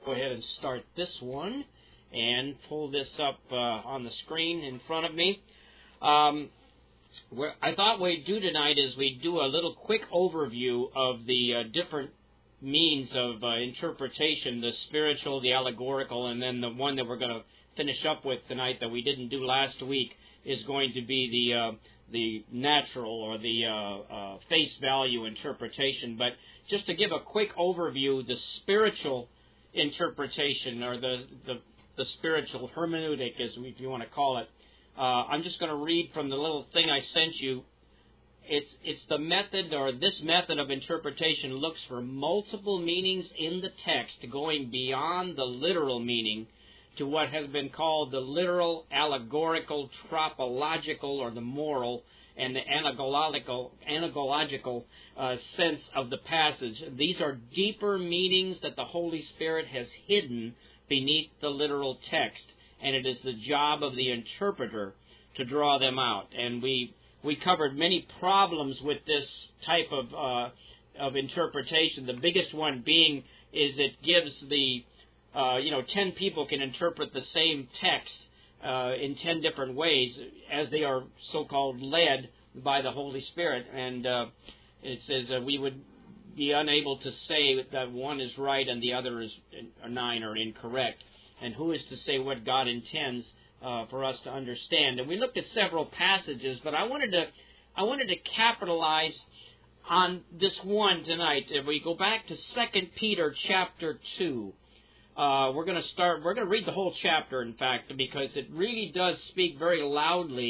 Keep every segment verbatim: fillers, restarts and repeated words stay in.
Go ahead and start this one and pull this up uh, on the screen in front of me. Um, where I thought we'd do tonight is we'd do a little quick overview of the uh, different means of uh, interpretation, the spiritual, the allegorical, and then the one that we're going to finish up with tonight that we didn't do last week is going to be the uh, the natural or the uh, uh, face value interpretation. But just to give a quick overview, the spiritual interpretation or the, the, the spiritual hermeneutic, as if you want to call it, uh, I'm just going to read from the little thing I sent you. It's, it's the method, or this method of interpretation looks for multiple meanings in the text going beyond the literal meaning to what has been called the literal, allegorical, tropological, or the moral, and the anagological, anagological uh, sense of the passage. These are deeper meanings that the Holy Spirit has hidden beneath the literal text, and it is the job of the interpreter to draw them out. And we we covered many problems with this type of uh, of interpretation. The biggest one being is it gives the Uh, you know, ten people can interpret the same text uh, in ten different ways as they are so-called led by the Holy Spirit. And uh, it says uh, we would be unable to say that one is right and the other is or nine are incorrect. And who is to say what God intends uh, for us to understand? And we looked at several passages, but I wanted to, I wanted to capitalize on this one tonight. If we go back to Second Peter chapter two. Uh, we're going to start, we're going to read the whole chapter, in fact, because it really does speak very loudly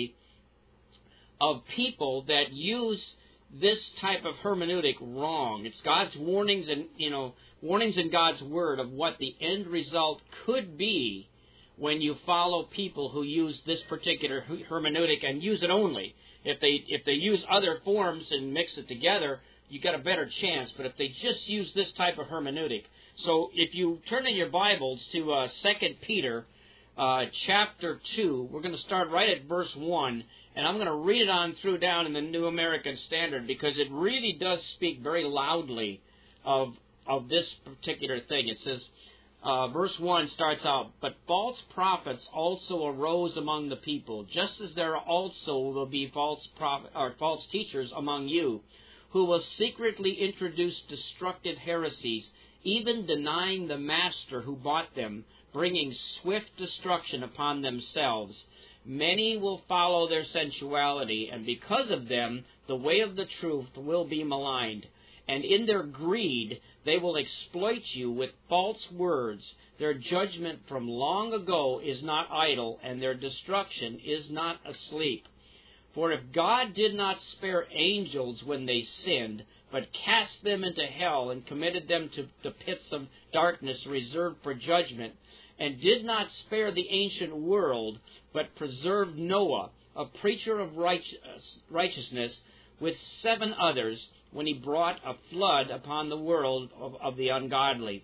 of people that use this type of hermeneutic wrong. It's God's warnings and, you know, warnings in God's Word of what the end result could be when you follow people who use this particular hermeneutic and use it only. If they, if they use other forms and mix it together, you got a better chance. But if they just use this type of hermeneutic, so if you turn in your Bibles to uh, Second Peter uh, chapter two, we're going to start right at verse one, and I'm going to read it on through down in the New American Standard because it really does speak very loudly of, of this particular thing. It says, uh, verse one starts out, "But false prophets also arose among the people, just as there also will be false prophet, or false teachers among you, who will secretly introduce destructive heresies, even denying the master who bought them, bringing swift destruction upon themselves. Many will follow their sensuality, and because of them the way of the truth will be maligned. And in their greed they will exploit you with false words. Their judgment from long ago is not idle, and their destruction is not asleep. For if God did not spare angels when they sinned, but cast them into hell and committed them to the pits of darkness reserved for judgment, and did not spare the ancient world, but preserved Noah, a preacher of righteousness, with seven others, when he brought a flood upon the world of, of the ungodly.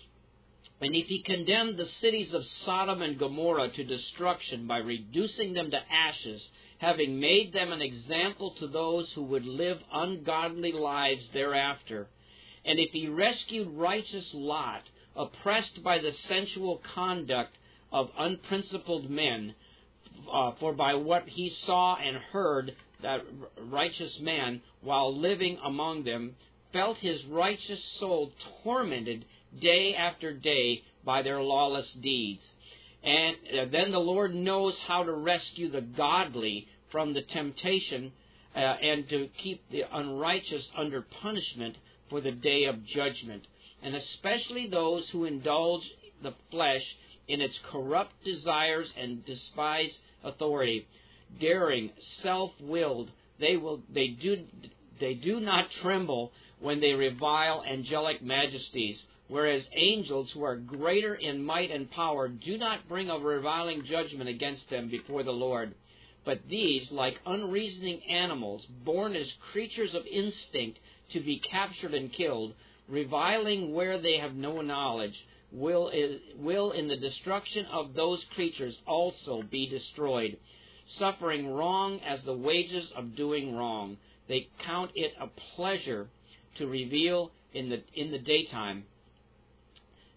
And if he condemned the cities of Sodom and Gomorrah to destruction by reducing them to ashes, having made them an example to those who would live ungodly lives thereafter. And if he rescued righteous Lot, oppressed by the sensual conduct of unprincipled men, uh, for by what he saw and heard, that righteous man, while living among them, felt his righteous soul tormented day after day by their lawless deeds. And then the Lord knows how to rescue the godly from the temptation uh, and to keep the unrighteous under punishment for the day of judgment, and especially those who indulge the flesh in its corrupt desires and despise authority. Daring, self-willed, they will they do they do not tremble when they revile angelic majesties, whereas angels who are greater in might and power do not bring a reviling judgment against them before the Lord. But these, like unreasoning animals, born as creatures of instinct to be captured and killed, reviling where they have no knowledge, will, will in the destruction of those creatures also be destroyed. Suffering wrong as the wages of doing wrong, they count it a pleasure to reveal in the in the daytime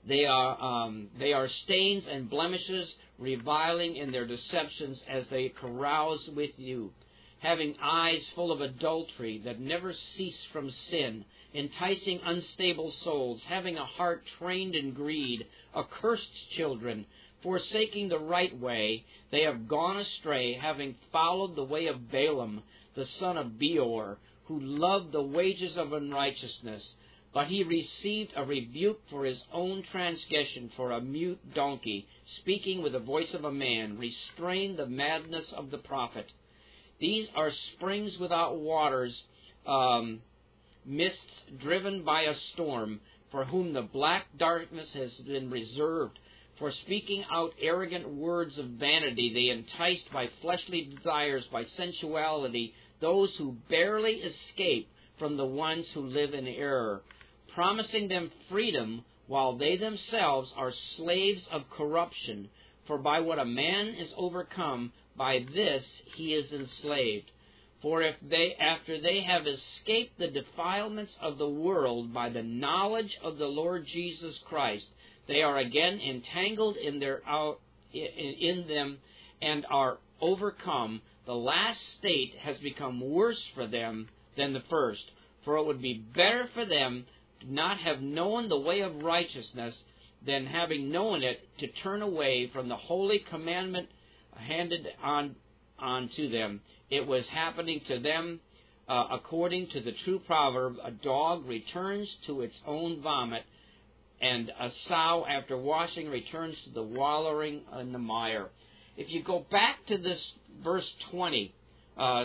They are um, they are stains and blemishes, reviling in their deceptions as they carouse with you, having eyes full of adultery that never cease from sin, enticing unstable souls, having a heart trained in greed, accursed children, forsaking the right way. They have gone astray, having followed the way of Balaam, the son of Beor, who loved the wages of unrighteousness. But he received a rebuke for his own transgression, for a mute donkey, speaking with the voice of a man, restrained the madness of the prophet. These are springs without waters, um, mists driven by a storm, for whom the black darkness has been reserved. For speaking out arrogant words of vanity, they enticed by fleshly desires, by sensuality, those who barely escape from the ones who live in error, promising them freedom while they themselves are slaves of corruption. For by what a man is overcome, by this he is enslaved. For if they, after they have escaped the defilements of the world by the knowledge of the Lord Jesus Christ, they are again entangled in their out in them and are overcome, the last state has become worse for them than the first. For it would be better for them to not have known the way of righteousness than, having known it, to turn away from the holy commandment handed on, on to them. It was happening to them uh, according to the true proverb, a dog returns to its own vomit, and a sow after washing returns to the wallowing in the mire. If you go back to this verse twenty, uh,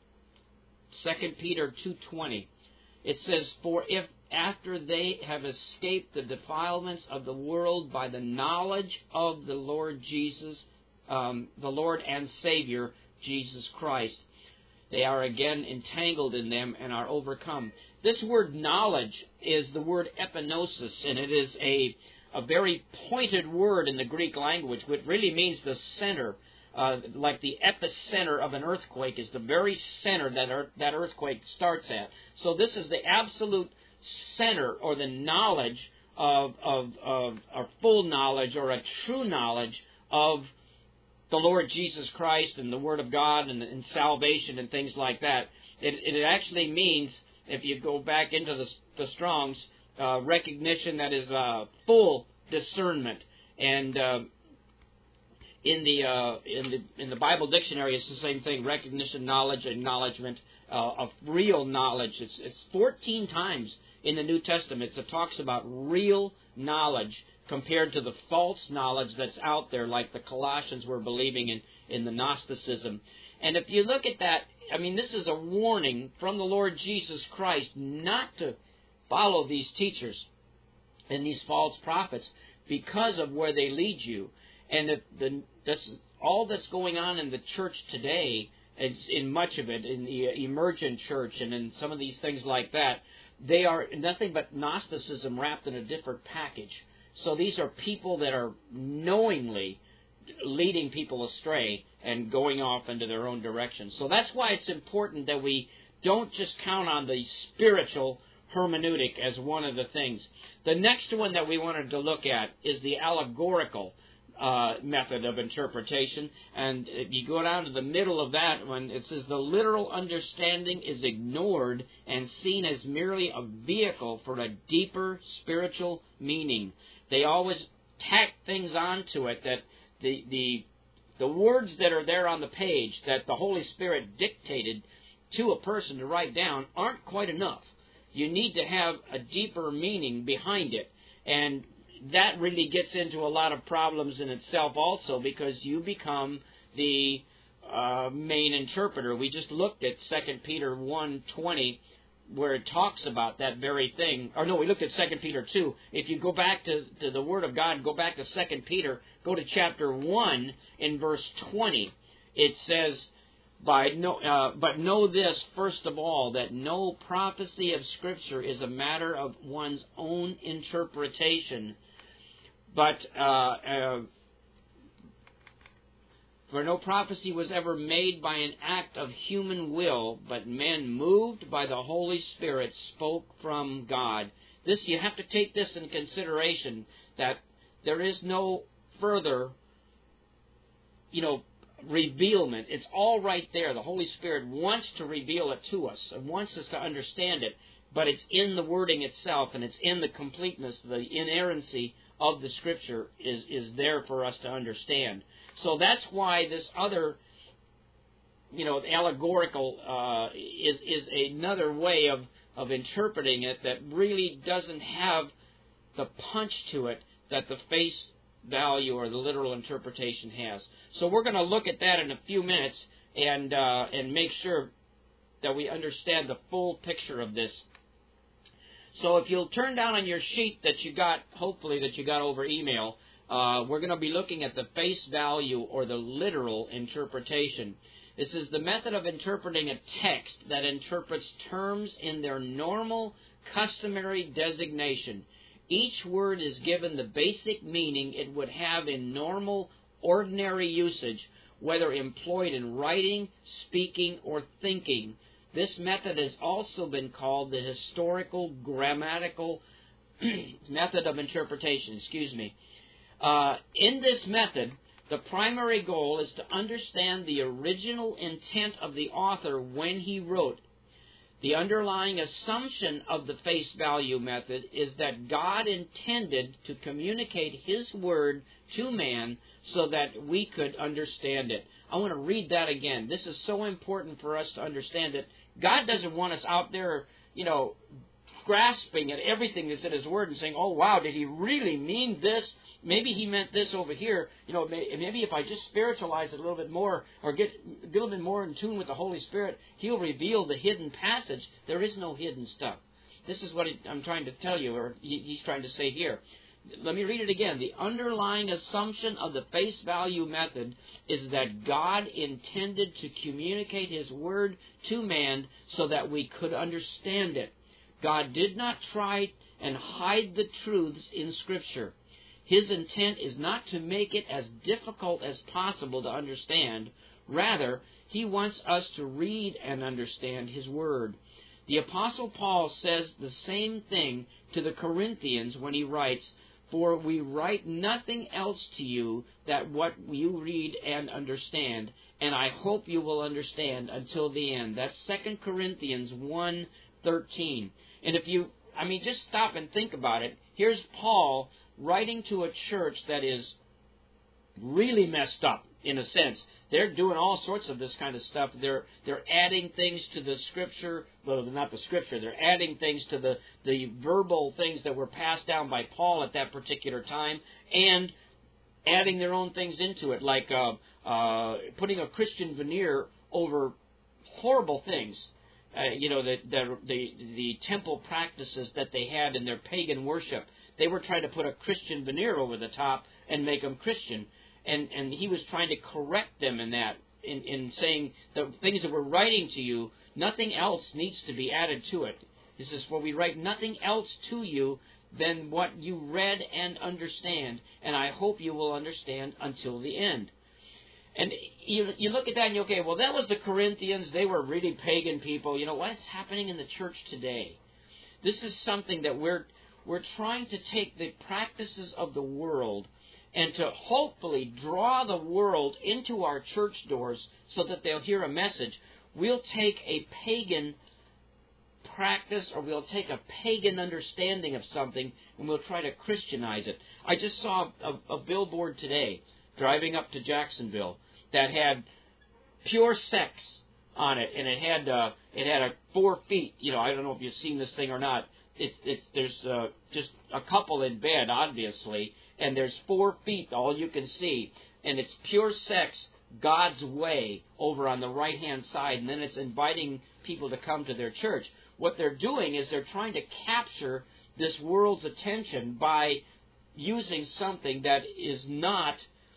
Second Peter two twenty, it says, for if after they have escaped the defilements of the world by the knowledge of the Lord Jesus, um, the Lord and Savior, Jesus Christ, they are again entangled in them and are overcome. This word knowledge is the word epinosis, and it is a, a very pointed word in the Greek language, which really means the center. Uh, like the epicenter of an earthquake is the very center that earth, that earthquake starts at. So this is the absolute center, or the knowledge of, of, of or full knowledge, or a true knowledge of the Lord Jesus Christ and the Word of God and, and salvation and things like that. It, it actually means, if you go back into the, the Strong's, uh, recognition that is uh, full discernment. And uh, in the uh, in the in the Bible dictionary, it's the same thing: recognition, knowledge, acknowledgement uh, of real knowledge. It's it's fourteen times in the New Testament it talks about real knowledge compared to the false knowledge that's out there, like the Colossians were believing in in the Gnosticism. And if you look at that, I mean, this is a warning from the Lord Jesus Christ not to follow these teachers and these false prophets because of where they lead you. And the, the, this, all that's going on in the church today, it's in much of it, in the emergent church and in some of these things like that, they are nothing but Gnosticism wrapped in a different package. So these are people that are knowingly leading people astray and going off into their own direction. So that's why it's important that we don't just count on the spiritual hermeneutic as one of the things. The next one that we wanted to look at is the allegorical uh, method of interpretation. And if you go down to the middle of that one, it says the literal understanding is ignored and seen as merely a vehicle for a deeper spiritual meaning. They always tack things onto it that the the the words that are there on the page that the Holy Spirit dictated to a person to write down aren't quite enough. You need to have a deeper meaning behind it. And that really gets into a lot of problems in itself also, because you become the uh, main interpreter. We just looked at Second Peter one twenty, where it talks about that very thing. Or no, we looked at Second Peter two. If you go back to, to the Word of God, go back to Second Peter, go to chapter one in verse twenty. It says, By no, uh, but know this, first of all, that no prophecy of Scripture is a matter of one's own interpretation, but uh, uh, for no prophecy was ever made by an act of human will, but men moved by the Holy Spirit spoke from God. this you have to take this in consideration, that there is no further, you know, revealment. It's all right there. The Holy Spirit wants to reveal it to us and wants us to understand it, but it's in the wording itself, and it's in the completeness, the inerrancy of the Scripture is, is there for us to understand. So that's why this other, you know, allegorical uh, is is another way of, of interpreting it that really doesn't have the punch to it that the face value or the literal interpretation has. So we're going to look at that in a few minutes and uh, and make sure that we understand the full picture of this. So if you'll turn down on your sheet that you got, hopefully that you got over email, uh, we're going to be looking at the face value or the literal interpretation. This is the method of interpreting a text that interprets terms in their normal, customary designation. Each word is given the basic meaning it would have in normal, ordinary usage, whether employed in writing, speaking, or thinking. This method has also been called the historical grammatical method of interpretation. Excuse me. Uh, in this method, the primary goal is to understand the original intent of the author when he wrote. The underlying assumption of the face value method is that God intended to communicate His word to man so that we could understand it. I want to read that again. This is so important for us to understand it. God doesn't want us out there, you know, grasping at everything that's in His word and saying, oh, wow, did He really mean this? Maybe He meant this over here. You know, maybe if I just spiritualize it a little bit more or get a little bit more in tune with the Holy Spirit, He'll reveal the hidden passage. There is no hidden stuff. This is what I'm trying to tell you, or He's trying to say here. Let me read it again. The underlying assumption of the face value method is that God intended to communicate His word to man so that we could understand it. God did not try and hide the truths in Scripture. His intent is not to make it as difficult as possible to understand. Rather, He wants us to read and understand His word. The Apostle Paul says the same thing to the Corinthians when he writes, "For we write nothing else to you than what you read and understand, and I hope you will understand until the end." That's Second Corinthians one thirteen. And if you, I mean, just stop and think about it. Here's Paul writing to a church that is really messed up, in a sense. They're doing all sorts of this kind of stuff. They're they're adding things to the Scripture. Well, not the Scripture. They're adding things to the, the verbal things that were passed down by Paul at that particular time, and adding their own things into it, like uh, uh, putting a Christian veneer over horrible things. Uh, you know, the, the the the temple practices that they had in their pagan worship. They were trying to put a Christian veneer over the top and make them Christian. And and he was trying to correct them in that, in, in saying the things that we're writing to you, nothing else needs to be added to it. He says, "For we write nothing else to you than what you read and understand, and I hope you will understand until the end." And you you look at that and you okay, well, that was the Corinthians. They were really pagan people. You know, what's happening in the church today? This is something that we're we're trying to take the practices of the world and to hopefully draw the world into our church doors so that they'll hear a message. We'll take a pagan practice, or we'll take a pagan understanding of something, and we'll try to Christianize it. I just saw a, a billboard today, driving up to Jacksonville, that had pure sex on it, and it had uh, it had a four feet. You know, I don't know if you've seen this thing or not. It's it's there's uh, just a couple in bed, obviously, and there's four feet, all you can see, and it's pure sex, God's way, over on the right-hand side, and then it's inviting people to come to their church. What they're doing is they're trying to capture this world's attention by using something that is not,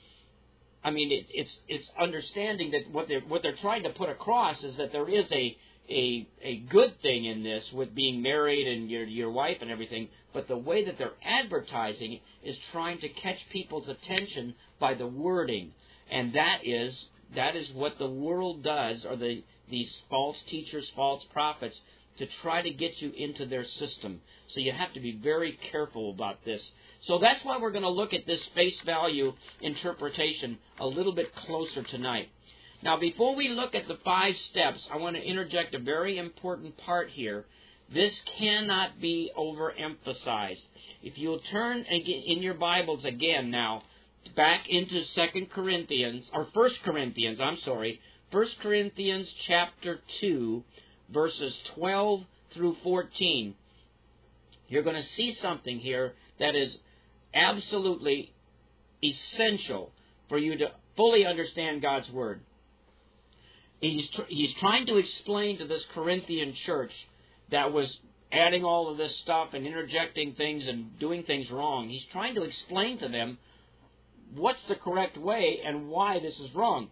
I mean, it, it's it's understanding that what they're, what they're trying to put across is that there is a A, a good thing in this with being married and your your wife and everything, but the way that they're advertising is trying to catch people's attention by the wording, and that is that is what the world does, or the these false teachers, false prophets. to try to get you into their system. So you have to be very careful about this. So that's why we're going to look at this face value interpretation a little bit closer tonight. Now, before we look at the five steps, I want to interject a very important part here. This cannot be overemphasized. If you'll turn in your Bibles again now, back into Second Corinthians, or First Corinthians, I'm sorry, First Corinthians chapter two, verses twelve through fourteen, you're going to see something here that is absolutely essential for you to fully understand God's Word. He's, tr- he's trying to explain to this Corinthian church that was adding all of this stuff and interjecting things and doing things wrong. He's trying to explain to them what's the correct way and why this is wrong.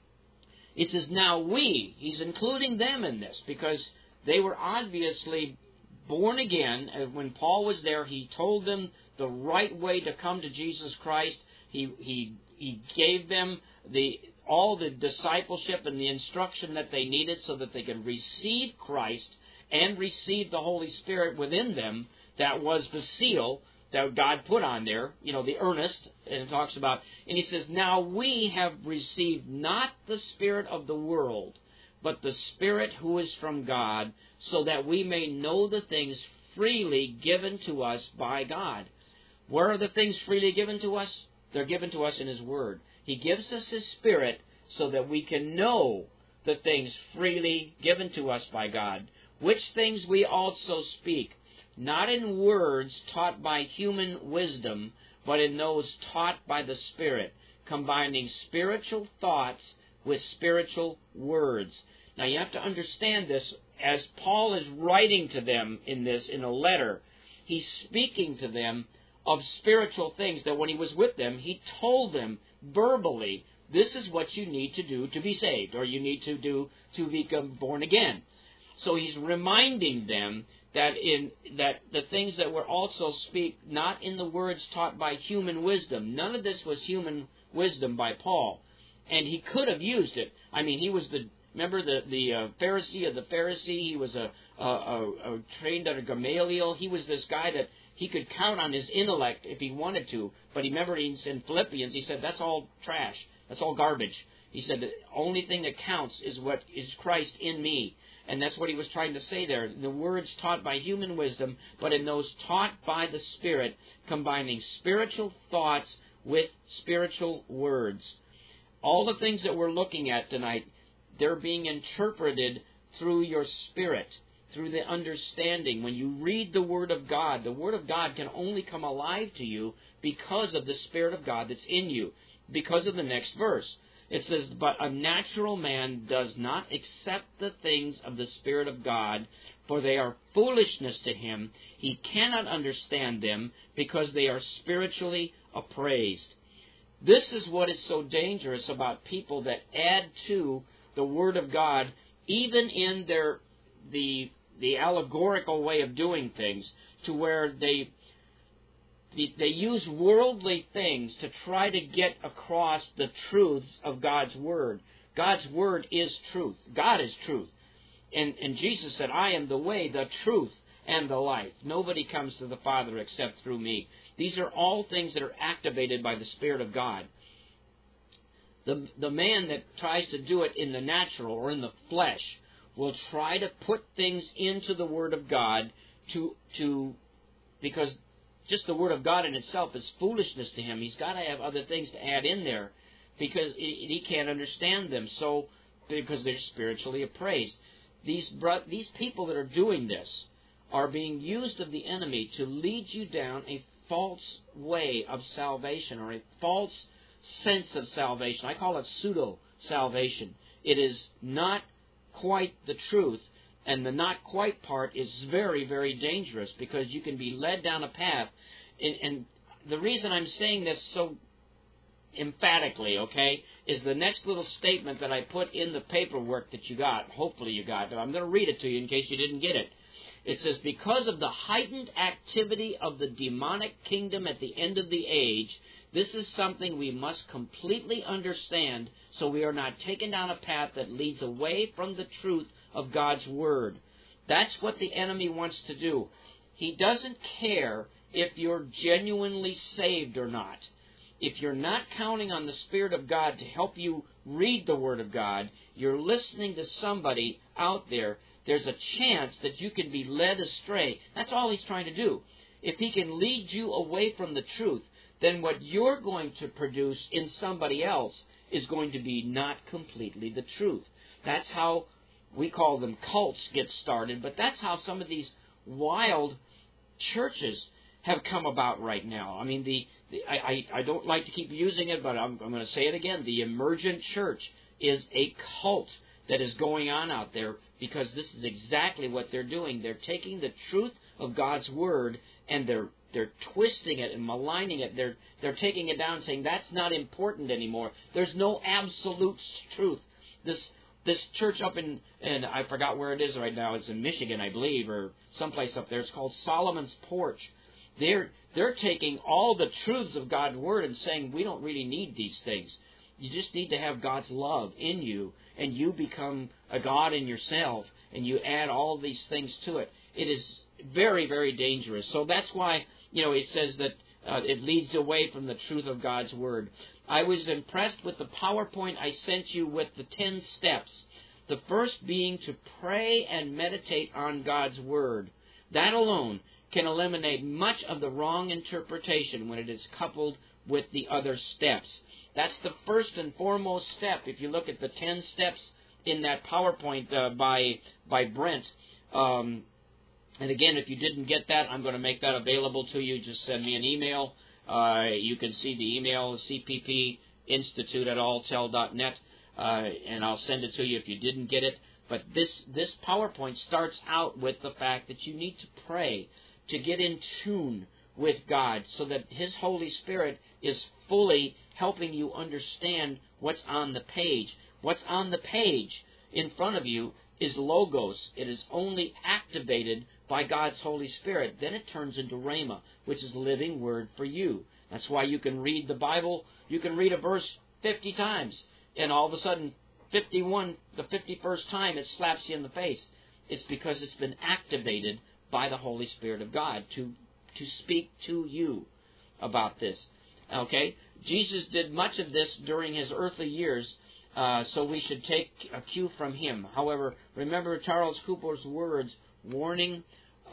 He says, now we, he's including them in this because they were obviously born again. When Paul was there, he told them the right way to come to Jesus Christ. He he he gave them the all the discipleship and the instruction that they needed so that they could receive Christ and receive the Holy Spirit within them. That was the seal that God put on there, you know, the earnest, and it talks about, and he says, now we have received not the spirit of the world, but the Spirit who is from God, so that we may know the things freely given to us by God. Where are the things freely given to us? They're given to us in His Word. He gives us His Spirit so that we can know the things freely given to us by God, which things we also speak, not in words taught by human wisdom, but in those taught by the Spirit, combining spiritual thoughts with spiritual words. Now you have to understand this, as Paul is writing to them in this, in a letter, he's speaking to them of spiritual things that when he was with them, he told them verbally, this is what you need to do to be saved, or you need to do to become born again. So he's reminding them that in that the things that were also speak not in the words taught by human wisdom. None of this was human wisdom by Paul, and he could have used it. I mean, he was the remember the the uh, Pharisee of the Pharisee. He was a, a, a, a trained under Gamaliel. He was this guy that he could count on his intellect if he wanted to. But he remember he's in Philippians. He said that's all trash. That's all garbage. He said the only thing that counts is what is Christ in me. And that's what he was trying to say there. The words taught by human wisdom, but in those taught by the Spirit, combining spiritual thoughts with spiritual words. All the things that we're looking at tonight, they're being interpreted through your spirit, through the understanding. When you read the Word of God, the Word of God can only come alive to you because of the Spirit of God that's in you, because of the next verse. It says, but a natural man does not accept the things of the Spirit of God, for they are foolishness to him. He cannot understand them because they are spiritually appraised. This is what is so dangerous about people that add to the Word of God, even in their the the allegorical way of doing things, to where they They use worldly things to try to get across the truths of God's Word. God's Word is truth. God is truth. And, and Jesus said, I am the way, the truth, and the life. Nobody comes to the Father except through me. These are all things that are activated by the Spirit of God. The, the man that tries to do it in the natural or in the flesh will try to put things into the Word of God to to because just the Word of God in itself is foolishness to him. He's got to have other things to add in there because he can't understand them. So, because they're spiritually appraised. These these people that are doing this are being used of the enemy to lead you down a false way of salvation, or a false sense of salvation. I call it pseudo-salvation. It is not quite the truth. And the not quite part is very, very dangerous because you can be led down a path. And, and the reason I'm saying this so emphatically, okay, is the next little statement that I put in the paperwork that you got. Hopefully you got it. I'm going to read it to you in case you didn't get it. It says, because of the heightened activity of the demonic kingdom at the end of the age, this is something we must completely understand so we are not taken down a path that leads away from the truth of God's Word. That's what the enemy wants to do. He doesn't care if you're genuinely saved or not. If you're not counting on the Spirit of God to help you read the Word of God, you're listening to somebody out there, there's a chance that you can be led astray. That's all he's trying to do. If he can lead you away from the truth, then what you're going to produce in somebody else is going to be not completely the truth. That's how we call them cults get started, but that's how some of these wild churches have come about right now. I mean, the, the I, I, I don't like to keep using it, but I'm, I'm going to say it again. The emergent church is a cult that is going on out there because this is exactly what they're doing. They're taking the truth of God's Word and they're they're twisting it and maligning it. They're they're taking it down, saying that's not important anymore. There's no absolute truth. This this church up in, and I forgot where it is right now. It's in Michigan, I believe, or someplace up there. It's called Solomon's Porch. They're they're taking all the truths of God's Word and saying we don't really need these things. You just need to have God's love in you, and you become a God in yourself, and you add all these things to it. It is very, very dangerous. So that's why, you know, it says that uh, it leads away from the truth of God's Word. I was impressed with the PowerPoint I sent you with the ten steps. The first being to pray and meditate on God's Word. That alone can eliminate much of the wrong interpretation when it is coupled with the other steps. That's the first and foremost step. If you look at the ten steps in that PowerPoint uh, by by Brent, um, and again, if you didn't get that, I'm going to make that available to you. Just send me an email. Uh, you can see the email, C P P Institute at alltel dot net, uh, and I'll send it to you if you didn't get it. But this, this PowerPoint starts out with the fact that you need to pray to get in tune with God so that His Holy Spirit is fully helping you understand what's on the page. What's on the page in front of you is Logos. It is only activated by God's Holy Spirit. Then it turns into Rhema, which is the living Word for you. That's why you can read the Bible. You can read a verse fifty times, and all of a sudden, fifty-one, the fifty-first time, it slaps you in the face. It's because it's been activated by the Holy Spirit of God to, to speak to you about this. Okay? Jesus did much of this during His earthly years, uh, so we should take a cue from Him. However, remember Charles Cooper's words, warning,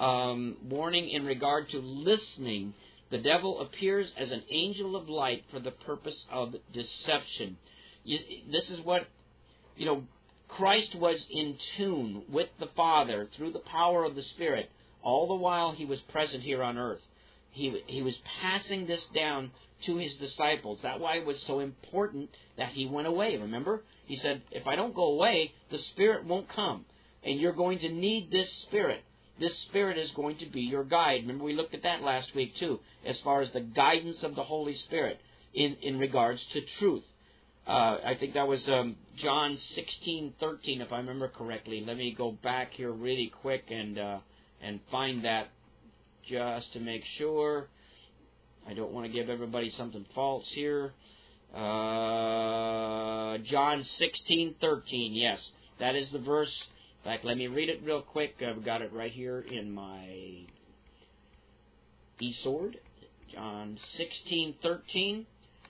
um, warning in regard to listening. The devil appears as an angel of light for the purpose of deception. You, this is what, you know, Christ was in tune with the Father through the power of the Spirit all the while He was present here on earth. He, he was passing this down to His disciples. That's why it was so important that He went away, remember? He said, if I don't go away, the Spirit won't come. And you're going to need this Spirit. This Spirit is going to be your guide. Remember, we looked at that last week, too, as far as the guidance of the Holy Spirit in, in regards to truth. Uh, I think that was um, John sixteen thirteen, if I remember correctly. Let me go back here really quick and uh, and find that just to make sure. I don't want to give everybody something false here. Uh, John sixteen thirteen, yes. That is the verse. In fact, let me read it real quick. I've got it right here in my e-sword. John sixteen thirteen.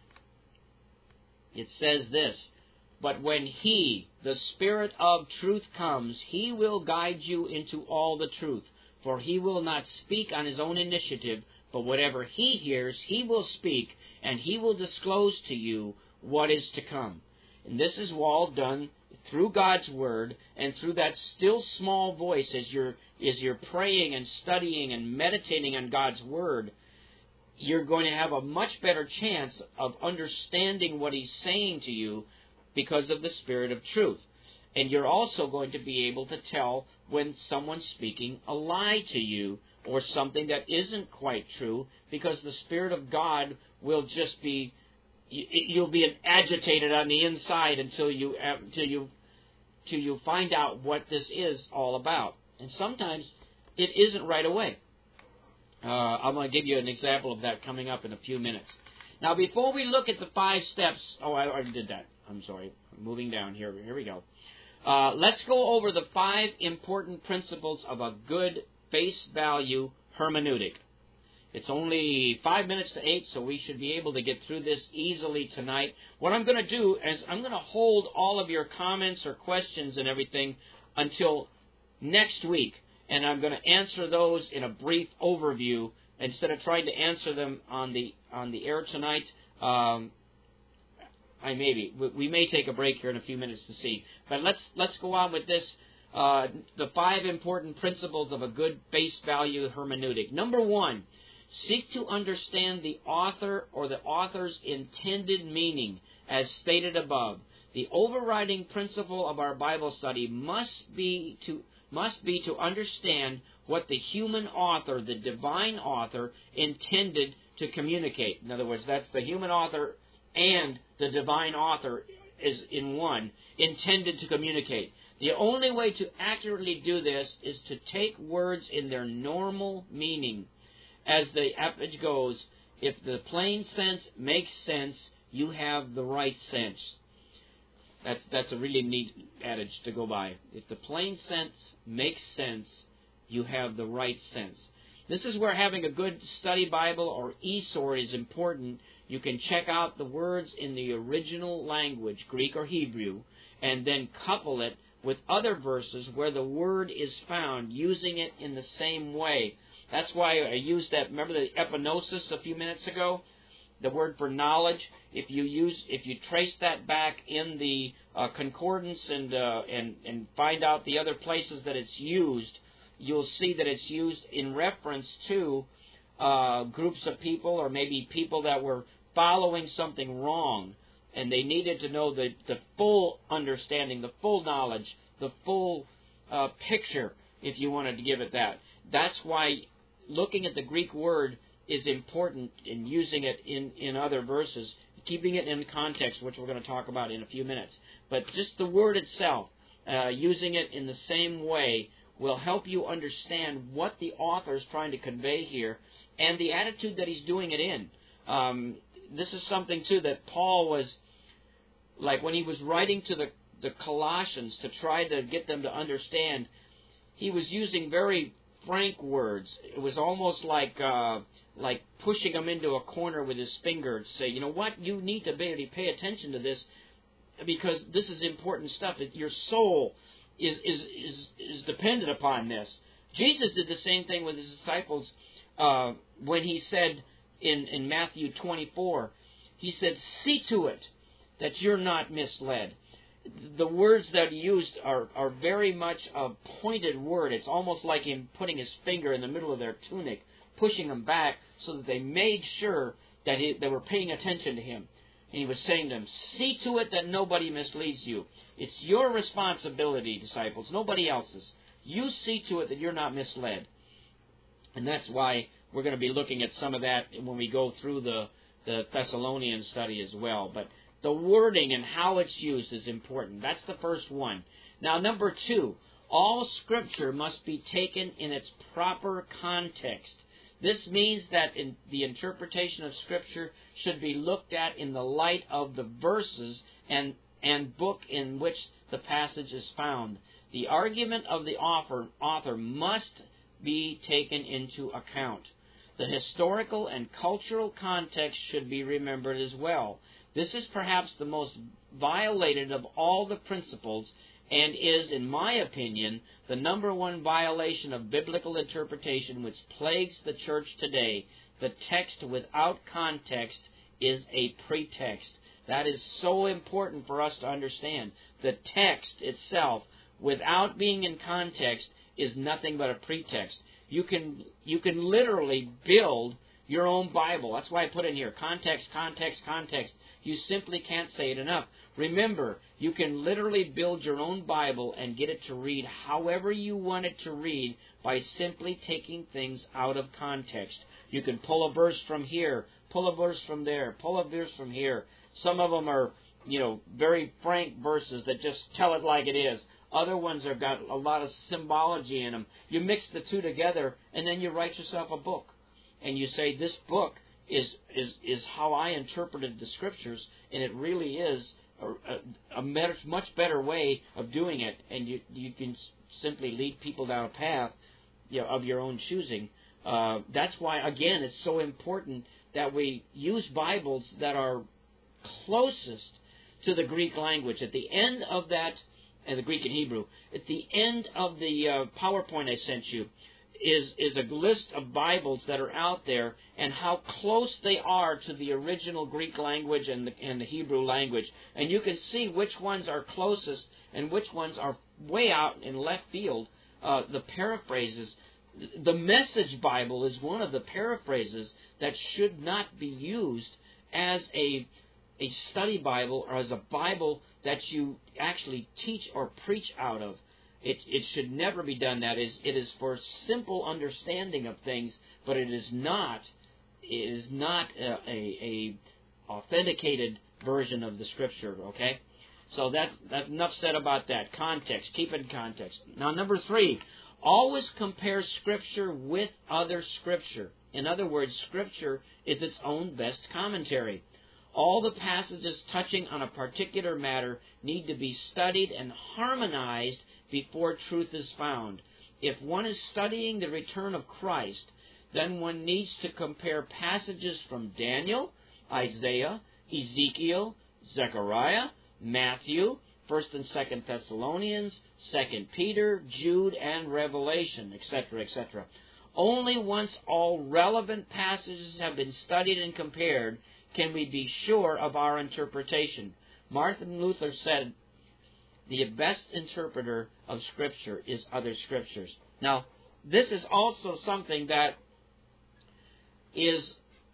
It says this, but when He, the Spirit of truth, comes, He will guide you into all the truth. For He will not speak on His own initiative, but whatever He hears, He will speak, and He will disclose to you what is to come. And this is all done through God's Word and through that still small voice as you're, as you're praying and studying and meditating on God's Word. You're going to have a much better chance of understanding what He's saying to you because of the Spirit of truth. And you're also going to be able to tell when someone's speaking a lie to you or something that isn't quite true, because the Spirit of God will just be, you'll be agitated on the inside until you until you until you find out what this is all about. And sometimes it isn't right away. Uh, I'm going to give you an example of that coming up in a few minutes. Now, before we look at the five steps, oh, I already did that. I'm sorry. I'm moving down here. Here we go. Uh, let's go over the five important principles of a good face value hermeneutic. It's only five minutes to eight, so we should be able to get through this easily tonight. What I'm going to do is I'm going to hold all of your comments or questions and everything until next week, and I'm going to answer those in a brief overview instead of trying to answer them on the on the air tonight. Um, I maybe we may take a break here in a few minutes to see, but let's let's go on with this. Uh, the five important principles of a good face value hermeneutic. Number one, seek to understand the author or the author's intended meaning, as stated above. The overriding principle of our Bible study must be to must be to understand what the human author, the divine author, intended to communicate. In other words, that's the human author and the divine author is in one, intended to communicate. The only way to accurately do this is to take words in their normal meaning. As the adage goes, if the plain sense makes sense, you have the right sense. That's, that's a really neat adage to go by. If the plain sense makes sense, you have the right sense. This is where having a good study Bible or E S O R is important. You can check out the words in the original language, Greek or Hebrew, and then couple it with other verses where the word is found, using it in the same way. That's why I used that. Remember the epignosis a few minutes ago? The word for knowledge. If you use, if you trace that back in the uh, concordance and uh, and and find out the other places that it's used, you'll see that it's used in reference to uh, groups of people, or maybe people that were following something wrong, and they needed to know the the full understanding, the full knowledge, the full uh, picture, if you wanted to give it that. That's why looking at the Greek word is important in using it in, in other verses, keeping it in context, which we're going to talk about in a few minutes. But just the word itself, uh, using it in the same way, will help you understand what the author is trying to convey here and the attitude that he's doing it in. Um, this is something, too, that Paul was, like when he was writing to the, the Colossians to try to get them to understand, he was using very frank words. It was almost like uh, like pushing them into a corner with his finger to say, you know what, you need to really pay attention to this because this is important stuff. Your soul is is is, is dependent upon this. Jesus did the same thing with his disciples uh, when he said in, in Matthew twenty-four, he said, see to it that you're not misled. The words that he used are, are very much a pointed word. It's almost like him putting his finger in the middle of their tunic, pushing them back so that they made sure that he, they were paying attention to him. And he was saying to them, see to it that nobody misleads you. It's your responsibility, disciples, nobody else's. You see to it that you're not misled. And that's why we're going to be looking at some of that when we go through the, the Thessalonian study as well. But the wording and how it's used is important. That's the first one. Now, number two, all Scripture must be taken in its proper context. This means that in the interpretation of Scripture should be looked at in the light of the verses and, and book in which the passage is found. The argument of the author, author must be taken into account. The historical and cultural context should be remembered as well. This is perhaps the most violated of all the principles and is, in my opinion, the number one violation of biblical interpretation which plagues the church today. The text without context is a pretext. That is so important for us to understand. The text itself, without being in context, is nothing but a pretext. You can, you can literally build your own Bible. That's why I put in here, context, context, context. You simply can't say it enough. Remember, you can literally build your own Bible and get it to read however you want it to read by simply taking things out of context. You can pull a verse from here, pull a verse from there, pull a verse from here. Some of them are, you know, very frank verses that just tell it like it is. Other ones have got a lot of symbology in them. You mix the two together, and then you write yourself a book. And you say, this book is, is, is how I interpreted the Scriptures, and it really is a, a much better way of doing it, and you you can simply lead people down a path, you know, of your own choosing. Uh, that's why, again, it's so important that we use Bibles that are closest to the Greek language. At the end of that, and the Greek and Hebrew, at the end of the uh, PowerPoint I sent you, is is a list of Bibles that are out there and how close they are to the original Greek language and the, and the Hebrew language. And you can see which ones are closest and which ones are way out in left field. Uh, the paraphrases. The Message Bible is one of the paraphrases that should not be used as a a study Bible or as a Bible that you actually teach or preach out of. It, it should never be done that. It is, it is for simple understanding of things, but it is not it is not a, a, a authenticated version of the Scripture. Okay, so that that's enough said about that. Context. Keep it in context. Now, number three, always compare Scripture with other Scripture. In other words, Scripture is its own best commentary. All the passages touching on a particular matter need to be studied and harmonized before truth is found. If one is studying the return of Christ, then one needs to compare passages from Daniel, Isaiah, Ezekiel, Zechariah, Matthew, First and Second Thessalonians, Second Peter, Jude, and Revelation, et cetera, et cetera. Only once all relevant passages have been studied and compared can we be sure of our interpretation. Martin Luther said, "The best interpreter of Scripture is other Scriptures." Now, this is also something that is,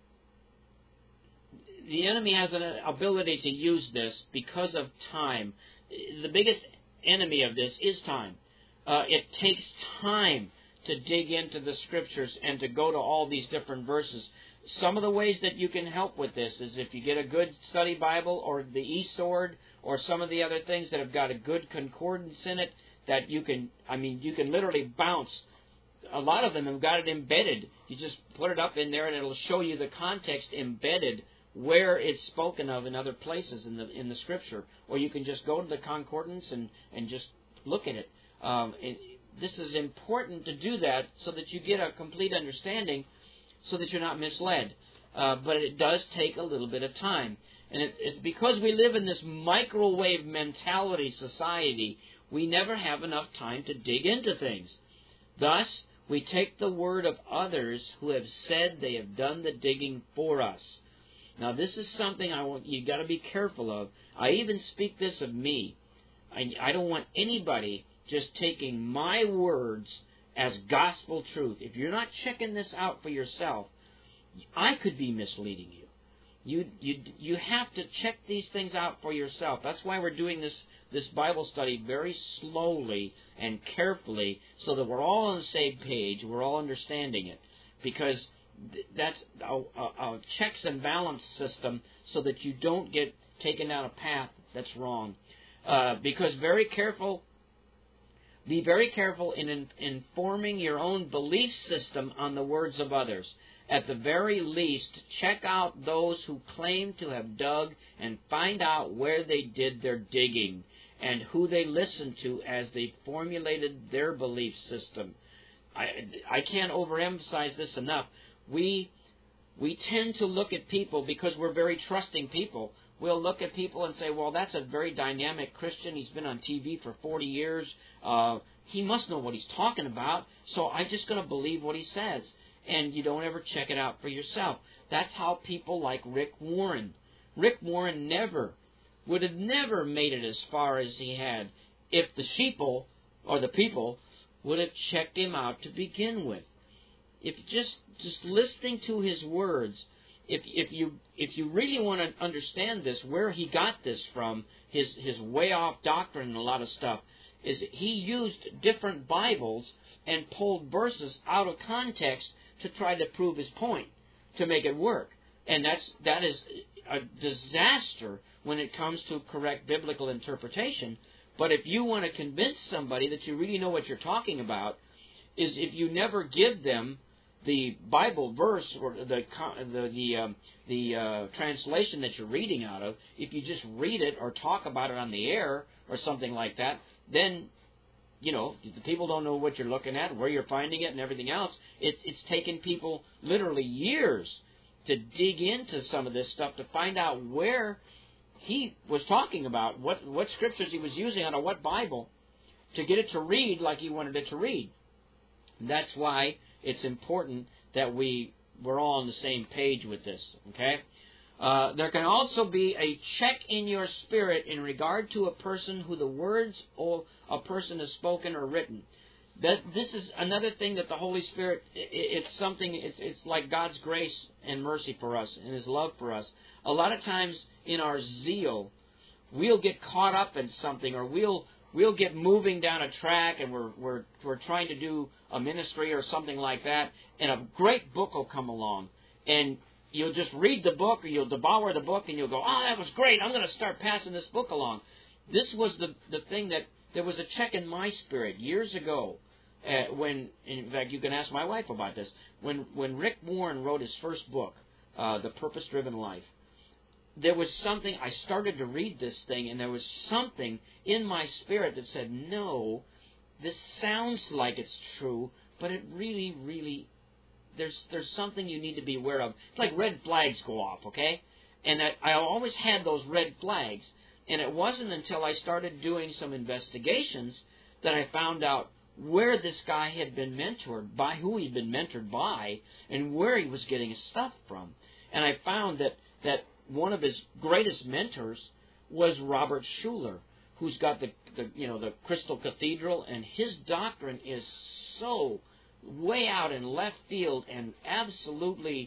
the enemy has an ability to use this because of time. The biggest enemy of this is time. Uh, it takes time to dig into the Scriptures and to go to all these different verses. Some of the ways that you can help with this is if you get a good study Bible or the eSword or some of the other things that have got a good concordance in it that you can, I mean, you can literally bounce. A lot of them have got it embedded. You just put it up in there and it'll show you the context embedded where it's spoken of in other places in the in the Scripture. Or you can just go to the concordance and, and just look at it. Um, it. This is important to do that so that you get a complete understanding, so that you're not misled. Uh, but it does take a little bit of time. And it, it's because we live in this microwave mentality society, we never have enough time to dig into things. Thus, we take the word of others who have said they have done the digging for us. Now, this is something I want you got to be careful of. I even speak this of me. I, I don't want anybody just taking my words as gospel truth. If you're not checking this out for yourself, I could be misleading you. You you you have to check these things out for yourself. That's why we're doing this this Bible study very slowly and carefully, so that we're all on the same page, we're all understanding it, because that's a, a, a checks and balance system, so that you don't get taken down a path that's wrong. Uh, because very careful. Be very careful in, in informing your own belief system on the words of others. At the very least, check out those who claim to have dug and find out where they did their digging and who they listened to as they formulated their belief system. I, I can't overemphasize this enough. We, we tend to look at people, because we're very trusting people, we'll look at people and say, well, that's a very dynamic Christian. He's been on T V for forty years. Uh, he must know what he's talking about, so I'm just going to believe what he says. And you don't ever check it out for yourself. That's how people like Rick Warren. Rick Warren never, would have never made it as far as he had if the sheeple, or the people, would have checked him out to begin with. If just just listening to his words, If if you if you really want to understand this, where he got this from, his his way off doctrine and a lot of stuff, is he used different Bibles and pulled verses out of context to try to prove his point, to make it work. And that's that is a disaster when it comes to correct biblical interpretation. But if you want to convince somebody that you really know what you're talking about, is if you never give them the Bible verse or the the the, um, the uh, translation that you're reading out of, if you just read it or talk about it on the air or something like that, then, you know, the people don't know what you're looking at, where you're finding it, and everything else. It's it's taken people literally years to dig into some of this stuff to find out where he was talking about, what what scriptures he was using out of what Bible, to get it to read like he wanted it to read. And that's why it's important that we we're all on the same page with this. Okay. Uh, there can also be a check in your spirit in regard to a person who the words or a person has spoken or written. That this is another thing that the Holy Spirit, it's something, it's it's like God's grace and mercy for us and His love for us. A lot of times in our zeal, we'll get caught up in something, or we'll we'll get moving down a track, and we're we're we're trying to do a ministry or something like that, and a great book will come along, and you'll just read the book, or you'll devour the book, and you'll go, oh, that was great, I'm going to start passing this book along. This was the, the thing that, there was a check in my spirit years ago, uh, when, in fact, you can ask my wife about this, when, when Rick Warren wrote his first book, uh, The Purpose-Driven Life, there was something, I started to read this thing, and there was something in my spirit that said, no, this sounds like it's true, but it really, really There's there's something you need to be aware of. It's like red flags go off, okay? And I, I always had those red flags. And it wasn't until I started doing some investigations that I found out where this guy had been mentored, by who he'd been mentored by, and where he was getting his stuff from. And I found that, that one of his greatest mentors was Robert Schuller, who's got the, the you know the Crystal Cathedral, and his doctrine is so way out in left field and absolutely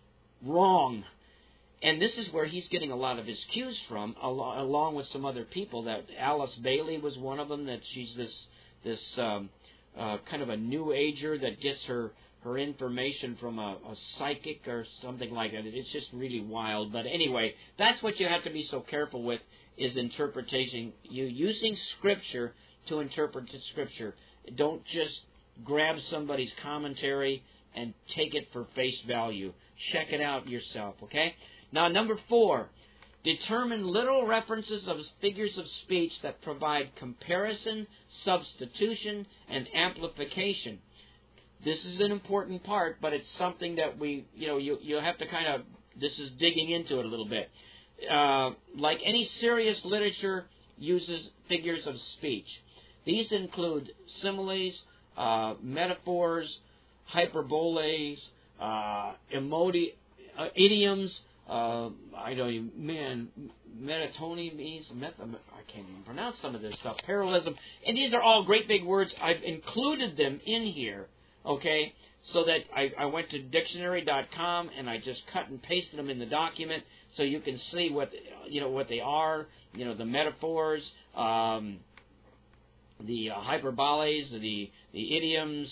wrong. And this is where he's getting a lot of his cues from, along with some other people. That Alice Bailey was one of them. That she's this this um, uh, kind of a new ager that gets her her information from a, a psychic or something like that. It's just really wild. But anyway, that's what you have to be so careful with, is interpretation. You using Scripture to interpret Scripture. Don't just grab somebody's commentary and take it for face value. Check it out yourself, okay? Now, number four, determine literal references of figures of speech that provide comparison, substitution, and amplification. This is an important part, but it's something that we, you know, you, you have to kind of, this is digging into it a little bit. Uh, like any serious literature uses figures of speech. These include similes, Uh, metaphors, hyperboles, uh, emoti, uh, idioms. Uh, I don't even, man, metatony means, met, I can't even pronounce some of this stuff. Parallelism. And these are all great big words. I've included them in here, okay, so that I, I went to dictionary dot com and I just cut and pasted them in the document so you can see what, you know, what they are, you know, the metaphors, um, the uh, hyperboles, the the idioms,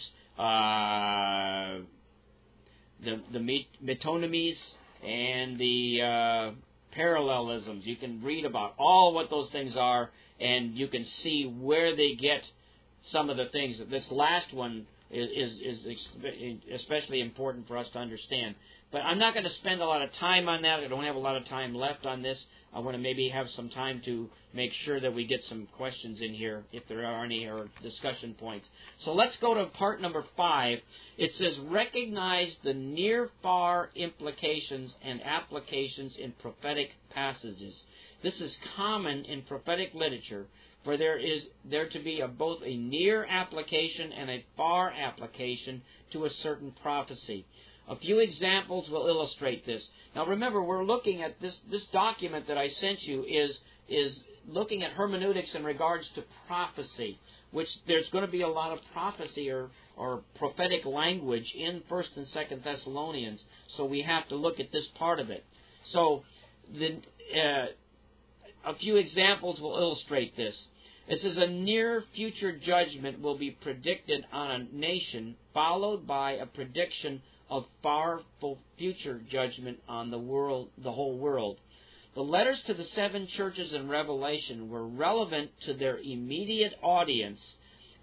uh, the the metonymies, and the uh, parallelisms. You can read about all what those things are, and you can see where they get some of the things. This last one is is, is especially important for us to understand. But I'm not going to spend a lot of time on that. I don't have a lot of time left on this. I want to maybe have some time to make sure that we get some questions in here, if there are any, or discussion points. So let's go to part number five. It says, recognize the near-far implications and applications in prophetic passages. This is common in prophetic literature, for there is there to be a, both a near application and a far application to a certain prophecy. A few examples will illustrate this. Now remember, we're looking at this, this document that I sent you is, is looking at hermeneutics in regards to prophecy, which there's going to be a lot of prophecy or, or prophetic language in First and Second Thessalonians, so we have to look at this part of it. So the, uh, a few examples will illustrate this. It says a near future judgment will be predicted on a nation, followed by a prediction of far future judgment on the world, the whole world. The letters to the seven churches in Revelation were relevant to their immediate audience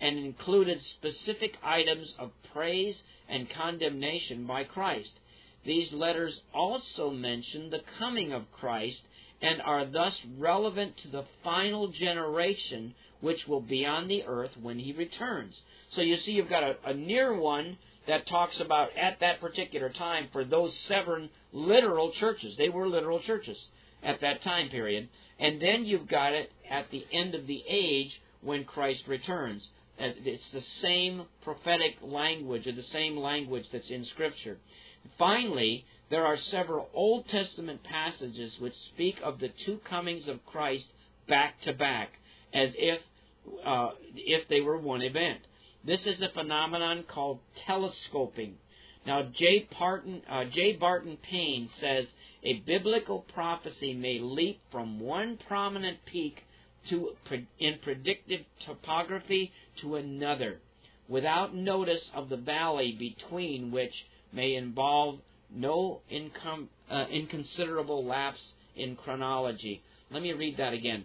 and included specific items of praise and condemnation by Christ. These letters also mention the coming of Christ and are thus relevant to the final generation which will be on the earth when he returns. So you see, you've got a, a near one that talks about at that particular time for those seven literal churches. They were literal churches at that time period. And then you've got it at the end of the age when Christ returns. It's the same prophetic language, or the same language that's in Scripture. Finally, there are several Old Testament passages which speak of the two comings of Christ back to back, as if uh, if they were one event. This is a phenomenon called telescoping. Now, J. Barton, uh, J. Barton Payne says a biblical prophecy may leap from one prominent peak to in predictive topography to another, without notice of the valley between, which may involve no incom- uh, inconsiderable lapse in chronology. Let me read that again.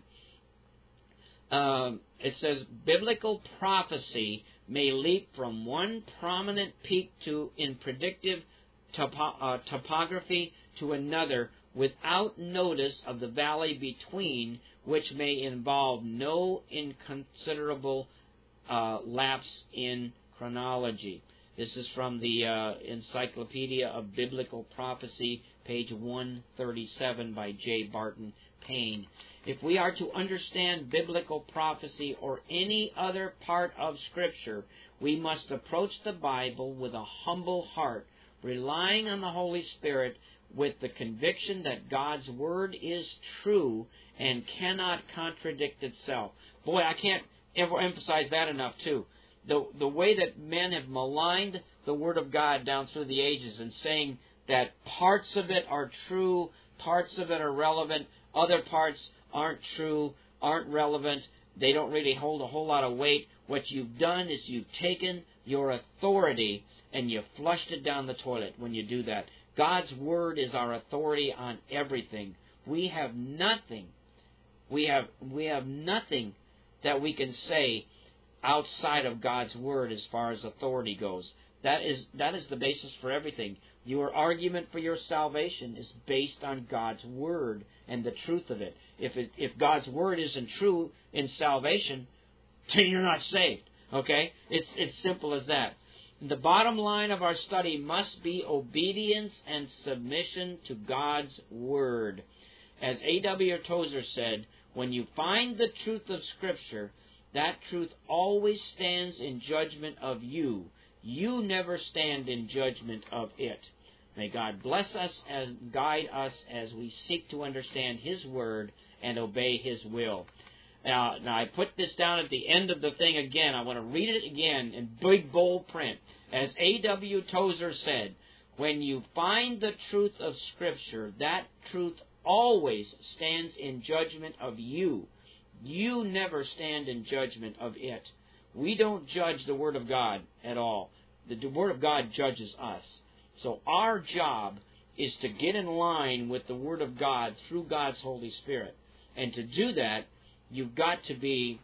Um, it says, biblical prophecy may leap from one prominent peak to in predictive topo- uh, topography to another, without notice of the valley between, which may involve no inconsiderable uh, lapse in chronology. This is from the uh, Encyclopedia of Biblical Prophecy, page one thirty-seven by J. Barton Payne. If we are to understand biblical prophecy or any other part of Scripture, we must approach the Bible with a humble heart, relying on the Holy Spirit with the conviction that God's Word is true and cannot contradict itself. Boy, I can't ever emphasize that enough, too. The, the way that men have maligned the Word of God down through the ages and saying that parts of it are true, parts of it are relevant, other parts aren't true, aren't relevant, they don't really hold a whole lot of weight. What you've done is you've taken your authority and you've flushed it down the toilet when you do that. God's Word is our authority on everything. We have nothing, we have we have nothing that we can say outside of God's Word as far as authority goes. That is that is the basis for everything. Your argument for your salvation is based on God's Word and the truth of it. If it, if God's Word isn't true in salvation, then you're not saved. Okay? It's it's simple as that. The bottom line of our study must be obedience and submission to God's Word. As A W Tozer said, when you find the truth of Scripture, that truth always stands in judgment of you. You never stand in judgment of it. May God bless us and guide us as we seek to understand His Word and obey His will. Now, now, I put this down at the end of the thing again. I want to read it again in big, bold print. As A W Tozer said, when you find the truth of Scripture, that truth always stands in judgment of you. You never stand in judgment of it. We don't judge the Word of God at all. The Word of God judges us. So our job is to get in line with the Word of God through God's Holy Spirit. And to do that, you've got to be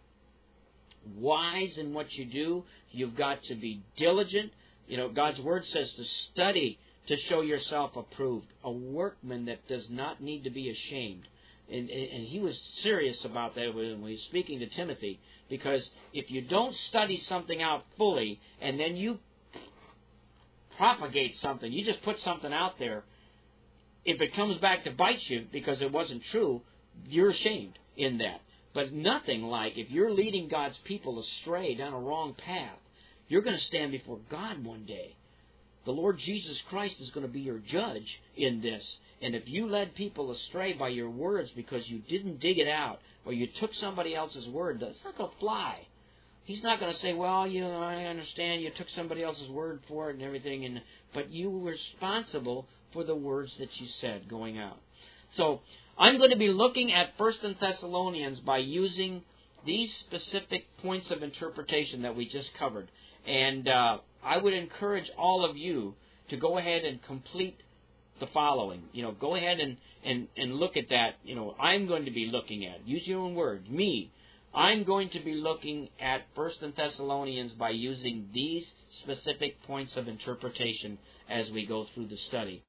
wise in what you do. You've got to be diligent. You know, God's Word says to study to show yourself approved, a workman that does not need to be ashamed. And, and he was serious about that when he was speaking to Timothy, because if you don't study something out fully and then you propagate something, you just put something out there, if it comes back to bite you because it wasn't true, you're ashamed in that. But nothing like if you're leading God's people astray down a wrong path, you're going to stand before God one day. The Lord Jesus Christ is going to be your judge in this. And if you led people astray by your words because you didn't dig it out, or you took somebody else's word, that's not going to fly. He's not going to say, well, you know, I understand you took somebody else's word for it and everything, and but you were responsible for the words that you said going out. So I'm going to be looking at First Thessalonians by using these specific points of interpretation that we just covered. And uh, I would encourage all of you to go ahead and complete the following. You know, go ahead and, and, and look at that. You know, I'm going to be looking at, use your own word, me. I'm going to be looking at First Thessalonians by using these specific points of interpretation as we go through the study.